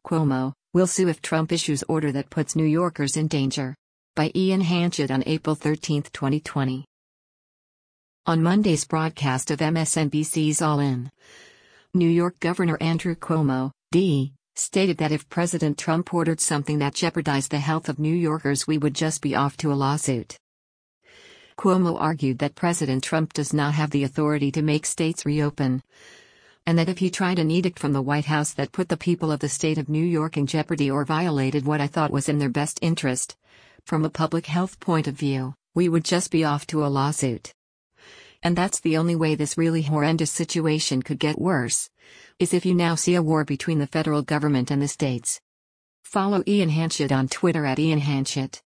Cuomo will sue if Trump issues order that puts New Yorkers in danger. By Ian Hanchett on April 13, 2020. On Monday's broadcast of MSNBC's All In, New York Governor Andrew Cuomo, D., stated that if President Trump ordered something that jeopardized the health of New Yorkers, we would just be off to a lawsuit. Cuomo argued that President Trump does not have the authority to make states reopen, and that if he tried an edict from the White House that put the people of the state of New York in jeopardy or violated what I thought was in their best interest, from a public health point of view, we would just be off to a lawsuit. And that's the only way this really horrendous situation could get worse, is if you now see a war between the federal government and the states. Follow Ian Hanchett on Twitter @IanHanchett.